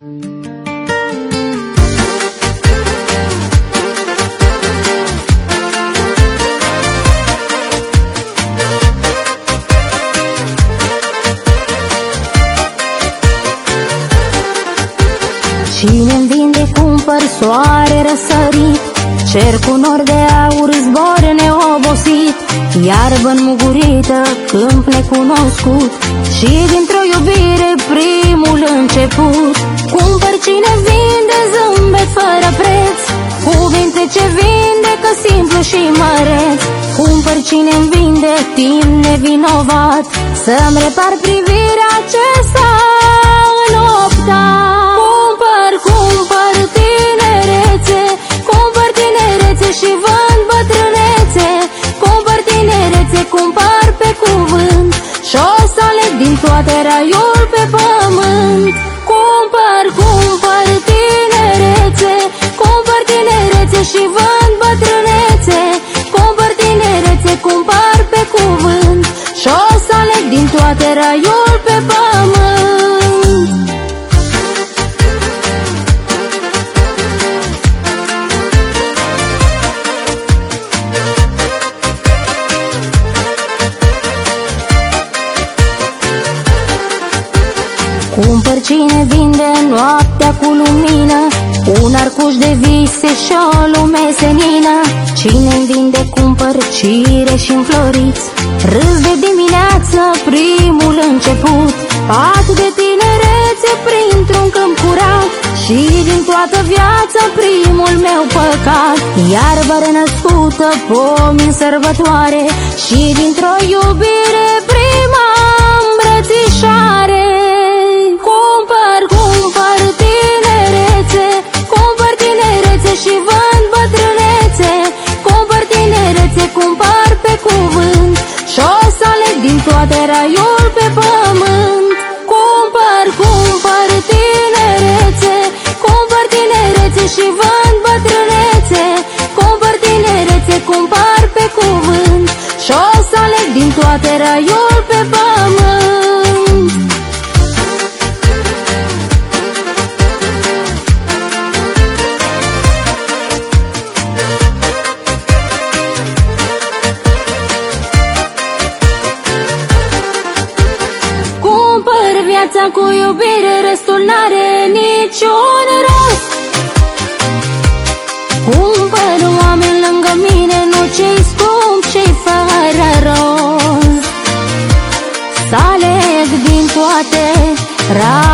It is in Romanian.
Cine-mi vinde, cumpăr soare răsărit, cer cu nori de aur, zbor neobosit, iarbă înmugurită, câmp necunoscut, și dintr-o iubire primul început. Cumpăr cine vinde, zâmbet fără preț, cuvinte ce vindecă simplu și măreț. Cumpăr cine-mi vinde, timp nevinovat, să-mi repar privirea ce s-a înoptat. Cumpăr tinerețe, cumpăr tinerețe și vând bătrânețe. Cumpăr tinerețe, cumpăr pe cuvânt și o să aleg din toate raiul pe pământ. Cumpăr tinerețe, cumpăr tinerețe și vând bătrânețe. Cumpăr tinerețe, cumpăr pe cuvânt și o să aleg din toate raiul pe pământ. Cumpăr cine vinde noaptea cu lumină, un arcuș de vise și o lume senină. Cine-mi vinde, cumpăr cireși înfloriți, râs de dimineață, primul început. Pat de tinerețe printr-un câmp curat și din toată viața primul meu păcat. Iarbă renăscută, pomi în sărbătoare și dintr-o iubire prima îmbrățișare. Cumpăr tinerețe, cumpăr tinerețe și vând bătrânețe. Cumpăr tinerețe, cumpăr pe cuvânt și o să aleg din toate raiul pe pământ. Cumpăr tinerețe, cumpăr tinerețe și vând bătrânețe. Cumpăr tinerețe, cumpăr pe cuvânt și o să aleg din toate raiul pe pământ. Viața cu iubire, restul n-are niciun rost. Cumpăr oameni lângă mine, nu cei scump, cei fără rost. Să aleg din toate